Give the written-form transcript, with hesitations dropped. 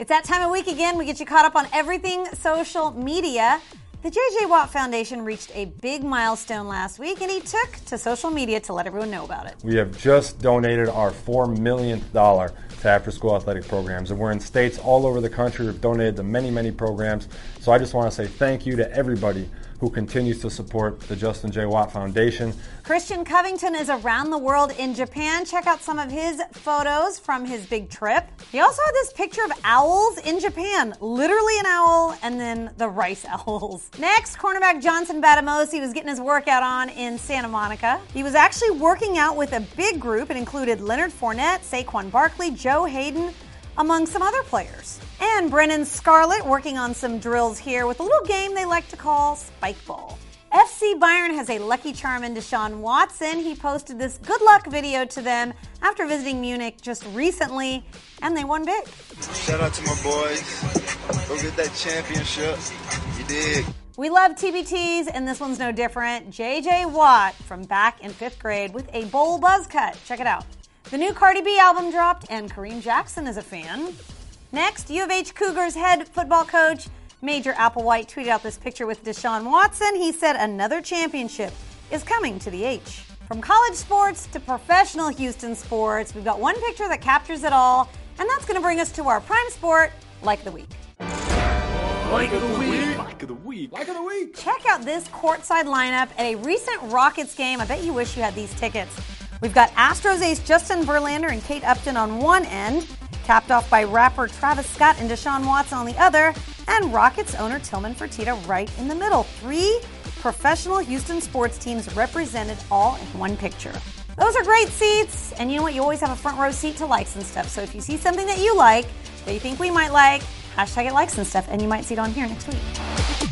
It's that time of week again. We get you caught up on everything social media. The J.J. Watt Foundation reached a big milestone last week, and he took to social media to let everyone know about it. We have just donated our $4 millionth to after-school athletic programs, and we're in states all over the country. We've donated to many, many programs. So I just want to say thank you to everybody who continues to support the Justin J. Watt Foundation. Christian Covington is around the world in Japan. Check out some of his photos from his big trip. He also had this picture of owls in Japan. Literally an owl, and then the rice owls. Next, cornerback Johnson Batamosi was getting his workout on in Santa Monica. He was actually working out with a big group. It included Leonard Fournette, Saquon Barkley, Joe Hayden, among some other players. And Brennan Scarlett working on some drills here with a little game they like to call Spike Ball. FC Bayern has a lucky charm in Deshaun Watson. He posted this good luck video to them after visiting Munich just recently, and they won big. Shout out to my boys. Go get that championship. You dig? We love TBTs, and this one's no different. J.J. Watt from back in 5th grade with a bowl buzz cut. Check it out. The new Cardi B album dropped, and Kareem Jackson is a fan. Next, U of H Cougars head football coach Major Applewhite tweeted out this picture with Deshaun Watson. He said another championship is coming to the H. From college sports to professional Houston sports, we've got one picture that captures it all, and that's going to bring us to our prime sport, Like of the Week. Like of the week. Like of the week. Like of the week. Check out this courtside lineup at a recent Rockets game. I bet you wish you had these tickets. We've got Astros ace Justin Verlander and Kate Upton on one end, capped off by rapper Travis Scott and Deshaun Watson on the other, and Rockets owner Tillman Fertitta right in the middle. 3 professional Houston sports teams represented all in one picture. Those are great seats, and you know what? You always have a front row seat to likes and stuff. So if you see something that you like, that you think we might like, hashtag it likes and stuff, and you might see it on here next week.